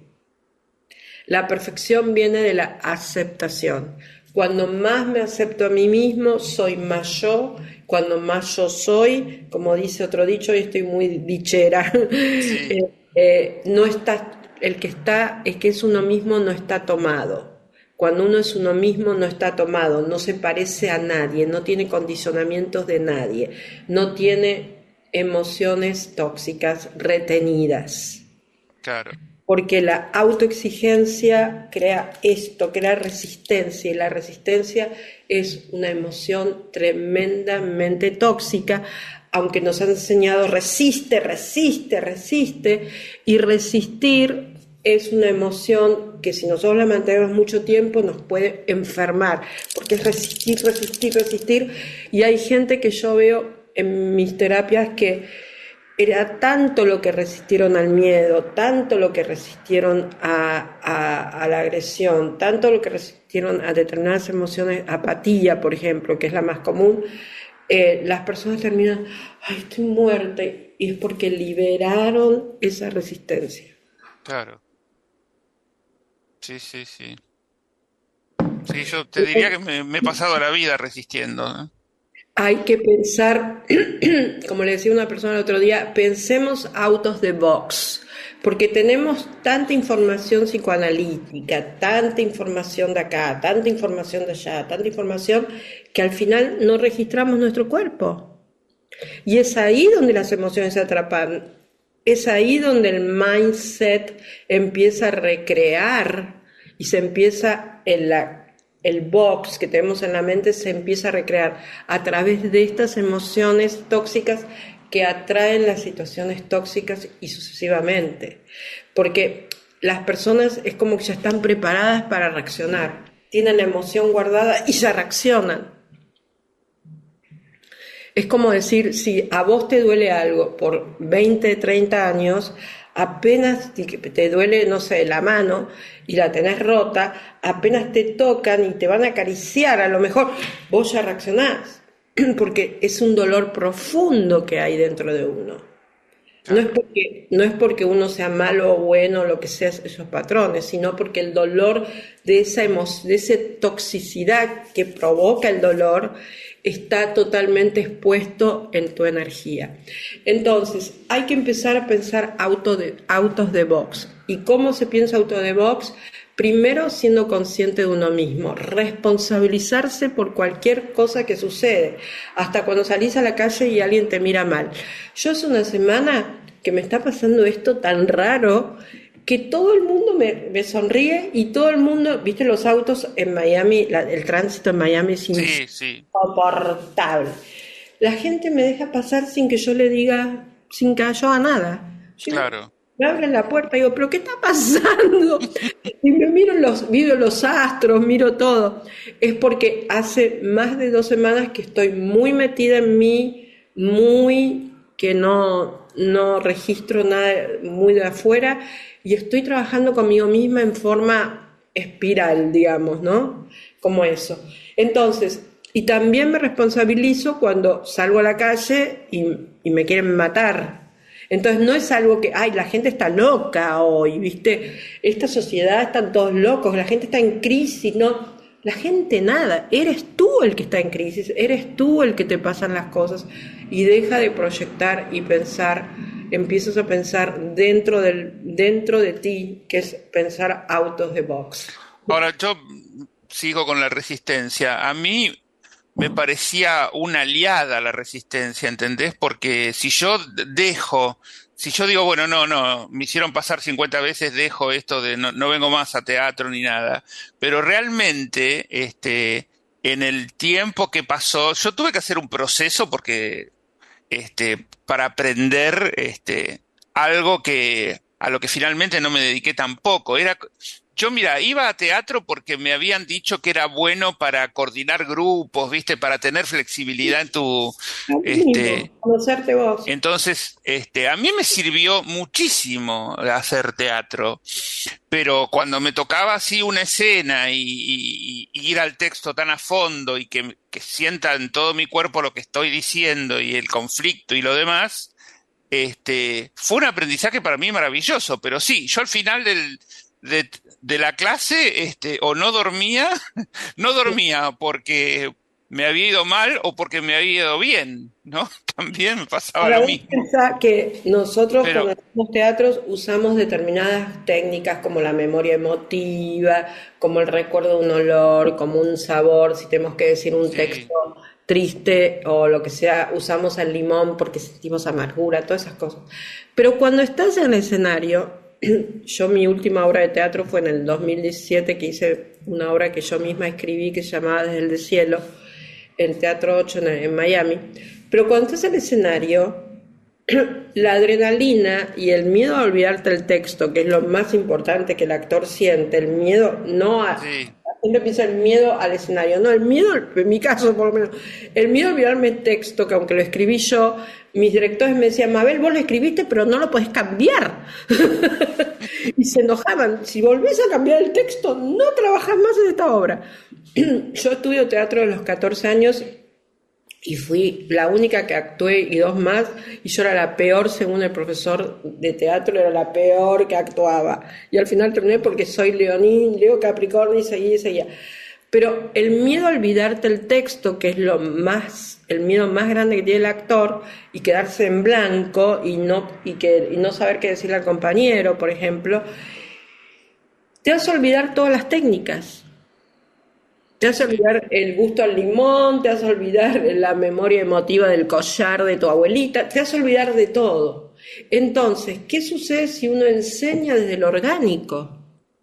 La perfección viene de la aceptación. Cuando más me acepto a mí mismo, soy más yo. Cuando más yo soy, como dice otro dicho, y estoy muy dichera, Sí. eh, eh, no está, el que está, es que es uno mismo, no está tomado. Cuando uno es uno mismo no está tomado, no se parece a nadie, no tiene condicionamientos de nadie, no tiene emociones tóxicas retenidas. Claro. Porque la autoexigencia crea esto, crea resistencia, y la resistencia es una emoción tremendamente tóxica, aunque nos han enseñado resiste, resiste, resiste, y resistir es una emoción que si nosotros la mantenemos mucho tiempo nos puede enfermar, porque es resistir, resistir, resistir, y hay gente que yo veo en mis terapias que era tanto lo que resistieron al miedo, tanto lo que resistieron a, a, a la agresión, tanto lo que resistieron a determinadas emociones, apatía, por ejemplo, que es la más común, eh, las personas terminan, ay, estoy muerta, y es porque liberaron esa resistencia. Claro. Sí, sí, sí. Sí, yo te diría que me, me he pasado la vida resistiendo, ¿no? Hay que pensar, como le decía una persona el otro día, pensemos out of the box, porque tenemos tanta información psicoanalítica, tanta información de acá, tanta información de allá, tanta información, que al final no registramos nuestro cuerpo. Y es ahí donde las emociones se atrapan, es ahí donde el mindset empieza a recrear y se empieza en la... el box que tenemos en la mente se empieza a recrear a través de estas emociones tóxicas que atraen las situaciones tóxicas y sucesivamente. Porque las personas es como que ya están preparadas para reaccionar, tienen la emoción guardada y ya reaccionan. Es como decir, si a vos te duele algo por veinte, treinta años, apenas te duele, no sé, la mano y la tenés rota, apenas te tocan y te van a acariciar, a lo mejor vos ya reaccionás, porque es un dolor profundo que hay dentro de uno. No es porque, no es porque uno sea malo o bueno, lo que sea esos patrones, sino porque el dolor de esa emo- de esa toxicidad que provoca el dolor está totalmente expuesto en tu energía. Entonces, hay que empezar a pensar auto de, out of the box. ¿Y cómo se piensa out of the box? Primero, siendo consciente de uno mismo, responsabilizarse por cualquier cosa que sucede, hasta cuando salís a la calle y alguien te mira mal. Yo hace una semana que me está pasando esto tan raro, que todo el mundo me, me sonríe y todo el mundo, viste los autos en Miami, la, el tránsito en Miami es Sí, sí. insoportable. La gente me deja pasar sin que yo le diga, sin que yo haga nada. Yo Claro. me abren la puerta y digo, ¿pero qué está pasando? Y me miro los, miro los astros, miro todo. Es porque hace más de dos semanas que estoy muy metida en mí, muy que no, no registro nada muy de afuera, y estoy trabajando conmigo misma en forma espiral, digamos, ¿no? Como eso. Entonces, y también me responsabilizo cuando salgo a la calle y, y me quieren matar. Entonces no es algo que, ay, la gente está loca hoy, ¿viste? Esta sociedad están todos locos, la gente está en crisis, no. La gente nada, eres tú el que está en crisis, eres tú el que te pasan las cosas y deja de proyectar y pensar, empiezas a pensar dentro, del, dentro de ti, que es pensar out of the box. Ahora, yo sigo con la resistencia. A mí me parecía una aliada la resistencia, ¿entendés? Porque si yo dejo, si yo digo, bueno, no, no, me hicieron pasar cincuenta veces, dejo esto de no, no vengo más a teatro ni nada, pero realmente, este, en el tiempo que pasó, yo tuve que hacer un proceso porque, este, para aprender, este, algo que, a lo que finalmente no me dediqué tampoco, era... Yo, mira, iba a teatro porque me habían dicho que era bueno para coordinar grupos, ¿viste? Para tener flexibilidad en tu... Este, conocerte vos. Entonces, este, a mí me sirvió muchísimo hacer teatro, pero cuando me tocaba así una escena y, y, y ir al texto tan a fondo y que, que sienta en todo mi cuerpo lo que estoy diciendo y el conflicto y lo demás, este, fue un aprendizaje para mí maravilloso, pero sí, yo al final del... De, de la clase, este, o no dormía, no dormía porque me había ido mal o porque me había ido bien, ¿no? También me pasaba Ahora, lo mismo. Piensa que nosotros Pero, cuando hacemos teatros usamos determinadas técnicas como la memoria emotiva, como el recuerdo de un olor, como un sabor, si tenemos que decir un sí. texto triste o lo que sea, usamos el limón porque sentimos amargura, todas esas cosas. Pero cuando estás en el escenario, yo mi última obra de teatro fue en el dos mil diecisiete, que hice una obra que yo misma escribí que se llamaba Desde el Cielo, en Teatro ocho en, en Miami. Pero cuando estás en el escenario, la adrenalina y el miedo a olvidarte el texto, que es lo más importante que el actor siente, el miedo no a... sí. Siempre piensa el miedo al escenario, no, el miedo, en mi caso por lo menos, el miedo a olvidarme el texto, que aunque lo escribí yo, mis directores me decían, Mabel, vos lo escribiste, pero no lo podés cambiar. Y se enojaban, si volvés a cambiar el texto, no trabajás más en esta obra. Yo estudio teatro a los catorce años y fui la única que actué y dos más, y yo era la peor, según el profesor de teatro, era la peor que actuaba. Y al final terminé porque soy leonín, Leo Capricornio, y seguía y seguía. Pero el miedo a olvidarte el texto, que es lo más, el miedo más grande que tiene el actor, y quedarse en blanco y no, y que, y no saber qué decirle al compañero, por ejemplo, te hace olvidar todas las técnicas. Te hace olvidar el gusto al limón, te hace olvidar la memoria emotiva del collar de tu abuelita, te hace olvidar de todo. Entonces, ¿qué sucede si uno enseña desde lo orgánico?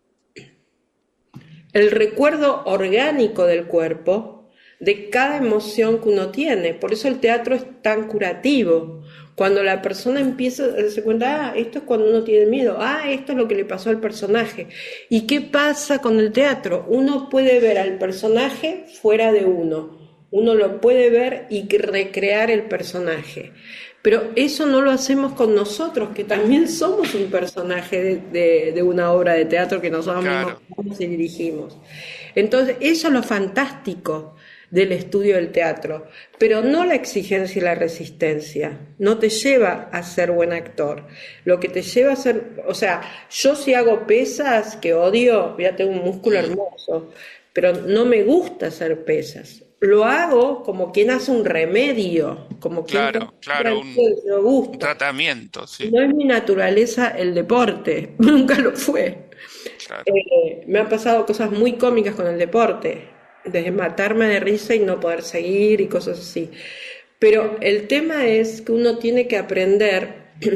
El recuerdo orgánico del cuerpo, de cada emoción que uno tiene. Por eso el teatro es tan curativo. Cuando la persona empieza a darse cuenta, ah, esto es cuando uno tiene miedo, ah, esto es lo que le pasó al personaje. ¿Y qué pasa con el teatro? Uno puede ver al personaje fuera de uno, uno lo puede ver y recrear el personaje. Pero eso no lo hacemos con nosotros, que también somos un personaje de, de, de una obra de teatro que nosotros claro. mismos y dirigimos. Entonces, eso es lo fantástico del estudio del teatro, pero no la exigencia y la resistencia, no te lleva a ser buen actor, lo que te lleva a ser, o sea, yo si hago pesas, que odio, ya tengo un músculo hermoso, pero no me gusta hacer pesas, lo hago como quien hace un remedio, como quien claro, claro, un, un tratamiento, sí. No es mi naturaleza el deporte, nunca lo fue. Claro. Eh, me han pasado cosas muy cómicas con el deporte, desde matarme de risa y no poder seguir y cosas así. Pero el tema es que uno tiene que aprender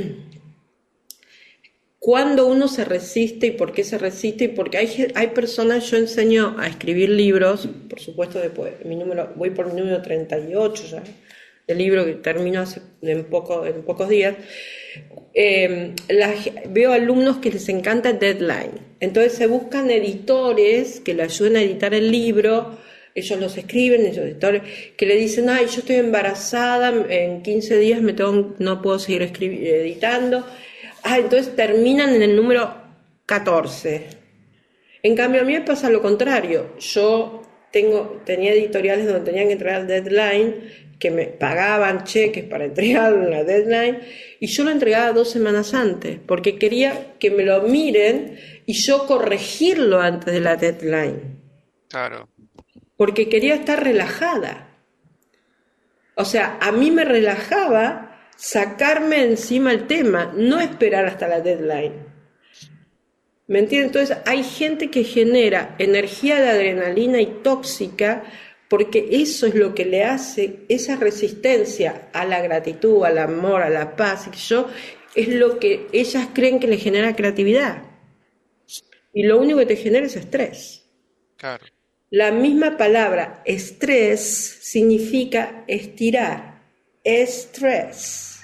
cuándo uno se resiste y por qué se resiste, y porque hay, hay personas, yo enseño a escribir libros, por supuesto, después, mi número, voy por mi número treinta y ocho ya, el libro que termino hace, en, poco, en pocos días. Eh, las, veo alumnos que les encanta el deadline, entonces se buscan editores que le ayuden a editar el libro, ellos los escriben, ellos editores, que le dicen, ay, yo estoy embarazada, en quince días me tengo, no puedo seguir editando, ah, entonces terminan en el número catorce, En cambio, a mí me pasa lo contrario. Yo tengo, tenía editoriales donde tenían que entregar deadline, que me pagaban cheques para entregar la deadline, y yo lo entregaba dos semanas antes, porque quería que me lo miren y yo corregirlo antes de la deadline. Claro. Porque quería estar relajada. O sea, a mí me relajaba sacarme encima el tema, no esperar hasta la deadline. ¿Me entiendes? Entonces hay gente que genera energía de adrenalina y tóxica porque eso es lo que le hace esa resistencia a la gratitud, al amor, a la paz, y yo, es lo que ellas creen que le genera creatividad. Y lo único que te genera es estrés. Claro. La misma palabra estrés significa estirar. Estrés.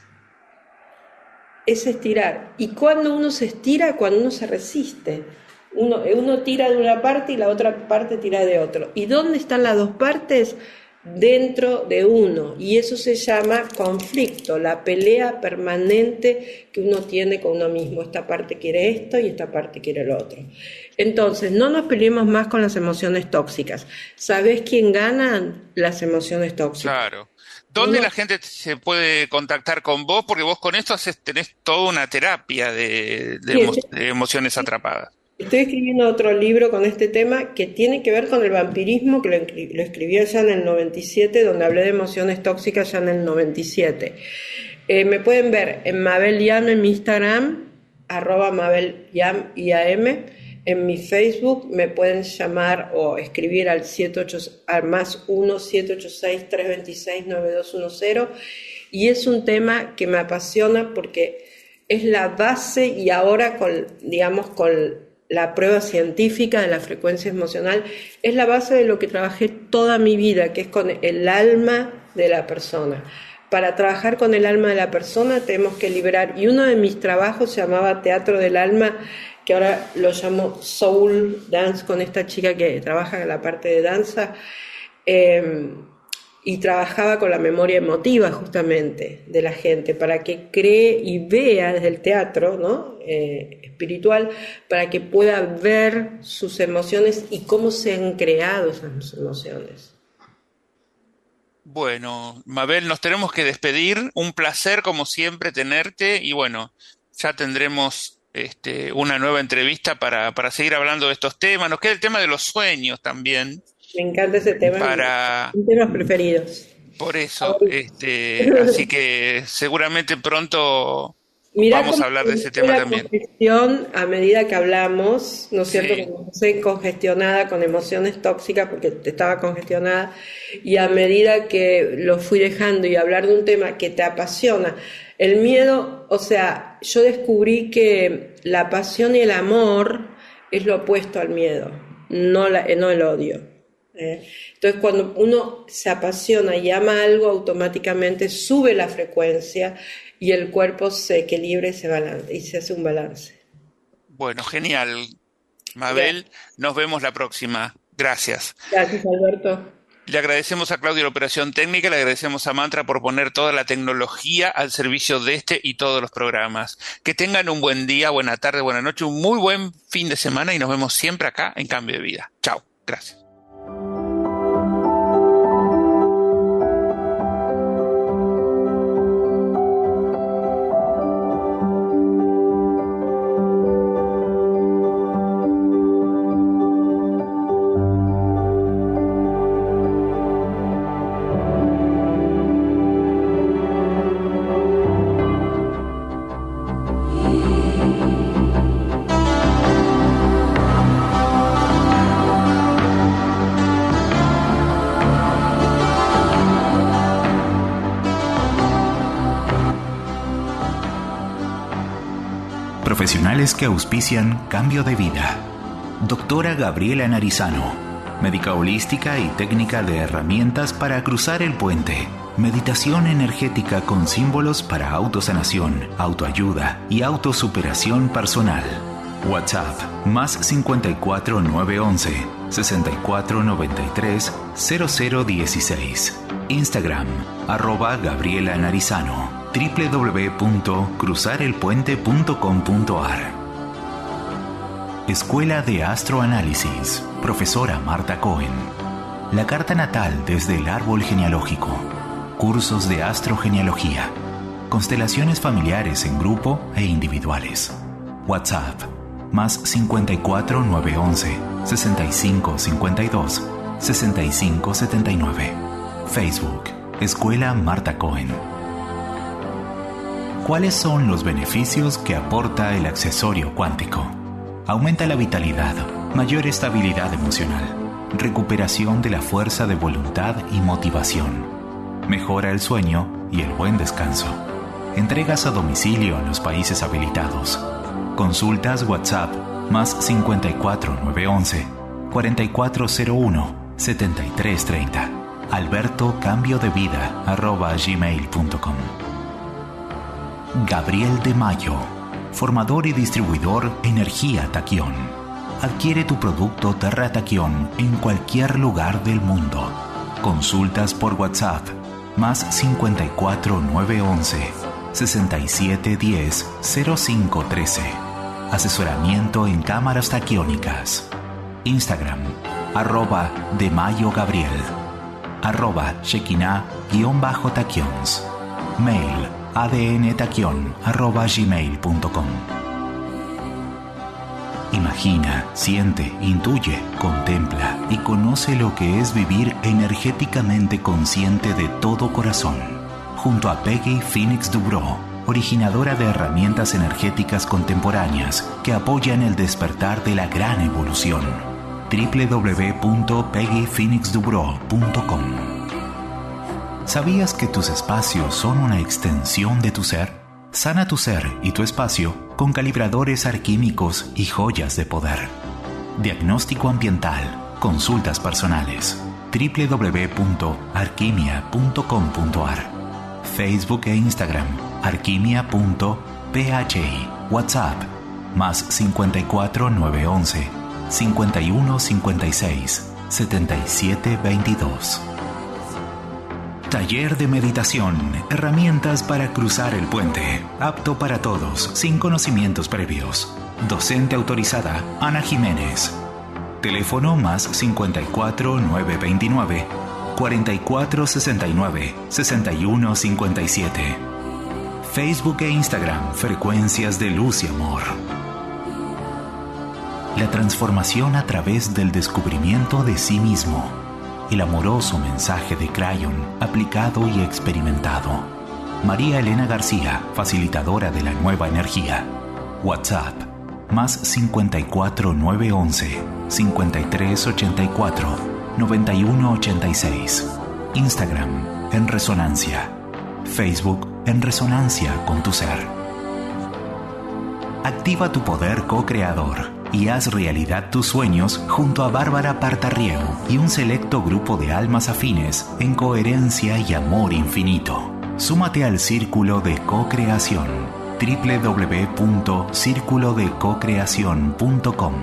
Es estirar. Y cuando uno se estira, cuando uno se resiste. Uno, uno tira de una parte y la otra parte tira de otro. ¿Y dónde están las dos partes? Dentro de uno. Y eso se llama conflicto, la pelea permanente que uno tiene con uno mismo. Esta parte quiere esto y esta parte quiere lo otro. Entonces, no nos peleemos más con las emociones tóxicas. ¿Sabés quién ganan? Las emociones tóxicas. Claro. ¿Dónde Uno, la gente se puede contactar con vos? Porque vos con esto haces, tenés toda una terapia de, de, sí, emo, sí. de emociones atrapadas. Estoy escribiendo otro libro con este tema que tiene que ver con el vampirismo, que lo, lo escribí allá en el noventa y siete, donde hablé de emociones tóxicas ya en el noventa y siete. Eh, me pueden ver en Mabel Yam en mi Instagram, arroba Mabel Yam, I A M. En mi Facebook me pueden llamar o escribir al, siete ocho, al más uno siete ocho seis, tres dos seis, nueve dos uno cero. Y es un tema que me apasiona porque es la base, y ahora con, digamos, con la prueba científica de la frecuencia emocional, es la base de lo que trabajé toda mi vida, que es con el alma de la persona. Para trabajar con el alma de la persona tenemos que liberar, y uno de mis trabajos se llamaba Teatro del Alma, que ahora lo llamo Soul Dance, con esta chica que trabaja en la parte de danza, eh, y trabajaba con la memoria emotiva justamente de la gente, para que cree y vea desde el teatro, ¿no? eh, espiritual, para que pueda ver sus emociones y cómo se han creado esas emociones. Bueno, Mabel, nos tenemos que despedir. Un placer, como siempre, tenerte. Y bueno, ya tendremos este, una nueva entrevista para, para seguir hablando de estos temas. Nos queda el tema de los sueños también. Me encanta ese tema. Para... Mis temas preferidos. Por eso, este, así que seguramente pronto Mirá vamos a hablar de ese tema la también. Congestión a medida que hablamos, ¿no es cierto? Sí. Como estoy congestionada con emociones tóxicas porque estaba congestionada, y a medida que lo fui dejando y hablar de un tema que te apasiona, el miedo, o sea, yo descubrí que la pasión y el amor es lo opuesto al miedo, no, la, no el odio. ¿eh? Entonces, cuando uno se apasiona y ama algo, automáticamente sube la frecuencia y el cuerpo se equilibra y se, balance, y se hace un balance. Bueno, genial. Mabel, Gracias. Nos vemos la próxima. Gracias. Gracias, Alberto. Le agradecemos a Claudio la operación técnica, le agradecemos a Mantra por poner toda la tecnología al servicio de este y todos los programas. Que tengan un buen día, buena tarde, buena noche, un muy buen fin de semana y nos vemos siempre acá en Cambio de Vida. Chao. Gracias. Profesionales que auspician Cambio de Vida. Doctora Gabriela Narizano, médica holística y técnica de herramientas para cruzar el puente. Meditación energética con símbolos para autosanación, autoayuda y autosuperación personal. WhatsApp más cincuenta y cuatro nueve once sesenta y cuatro noventa y tres cero cero dieciséis. Instagram arroba Gabriela Narizano. doble u doble u doble u punto cruzar el puente punto com punto a r Escuela de Astroanálisis, profesora Marta Cohen. La carta natal desde el árbol genealógico. Cursos de astrogenealogía. Constelaciones familiares en grupo e individuales. WhatsApp, más cincuenta y cuatro nueve once, sesenta y cinco cincuenta y dos, sesenta y cinco setenta y nueve. Facebook, Escuela Marta Cohen. ¿Cuáles son los beneficios que aporta el accesorio cuántico? Aumenta la vitalidad, mayor estabilidad emocional, recuperación de la fuerza de voluntad y motivación, mejora el sueño y el buen descanso, entregas a domicilio en los países habilitados, consultas WhatsApp más cincuenta y cuatro nueve once, cuarenta y cuatro cero uno, setenta y tres treinta, alberto cambio de vida arroba gmail punto com. Gabriel de Mayo, formador y distribuidor Energía Taquión. Adquiere tu producto Terra Taquión en cualquier lugar del mundo. Consultas por WhatsApp más cincuenta y cuatro nueve once, sesenta y siete diez, cero cinco trece. Asesoramiento en cámaras taquiónicas. Instagram, arroba de Mayo Gabriel, arroba Shekinah guión bajo taquions. Mail adntaquion arroba gmail punto com. Imagina, siente, intuye, contempla y conoce lo que es vivir energéticamente consciente de todo corazón. Junto a Peggy Phoenix Dubrow, originadora de herramientas energéticas contemporáneas que apoyan el despertar de la gran evolución. doble u doble u doble u punto peggy phoenix dubrow punto com. ¿Sabías que tus espacios son una extensión de tu ser? Sana tu ser y tu espacio con calibradores alquímicos y joyas de poder. Diagnóstico ambiental, consultas personales. doble u doble u doble u punto alquimia punto com punto a r. Facebook e Instagram, alquimia punto p h i. WhatsApp, más cincuenta y cuatro nueve once, cincuenta y uno cincuenta y seis, setenta y siete veintidós. Taller de meditación, herramientas para cruzar el puente, apto para todos, sin conocimientos previos. Docente autorizada, Ana Jiménez. Teléfono más cincuenta y cuatro nueve veintinueve, cuarenta y cuatro sesenta y nueve, sesenta y uno cincuenta y siete. Facebook e Instagram, Frecuencias de Luz y Amor. La transformación a través del descubrimiento de sí mismo. El amoroso mensaje de Crayon, aplicado y experimentado. María Elena García, facilitadora de la nueva energía. WhatsApp, más cincuenta y cuatro nueve once, cincuenta y tres ochenta y cuatro, noventa y uno ochenta y seis. Instagram, En Resonancia. Facebook, En Resonancia con tu ser. Activa tu poder co-creador y haz realidad tus sueños junto a Bárbara Partarrieu y un selecto grupo de almas afines en coherencia y amor infinito. Súmate al Círculo de Co-Creación. doble u doble u doble u punto círculo de co creación punto com.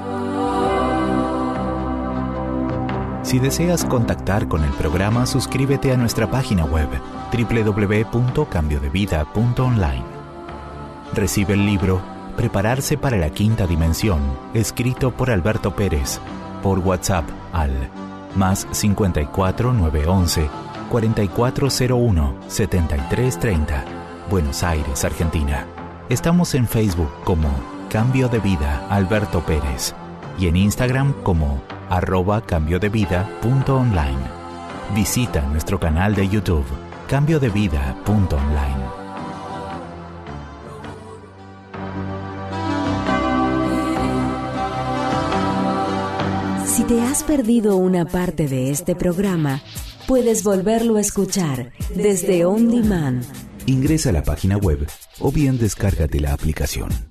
Si deseas contactar con el programa, suscríbete a nuestra página web doble u doble u doble u punto cambio de vida punto online. Recibe el libro Prepararse para la Quinta Dimensión, escrito por Alberto Pérez, por WhatsApp al más cincuenta y cuatro nueve once, cuarenta y cuatro cero uno, setenta y tres treinta, Buenos Aires, Argentina. Estamos en Facebook como Cambio de Vida Alberto Pérez y en Instagram como arroba cambio de vida punto online. Visita nuestro canal de YouTube cambio de vida punto online. Si te has perdido una parte de este programa, puedes volverlo a escuchar desde On Demand. Ingresa a la página web o bien descárgate la aplicación.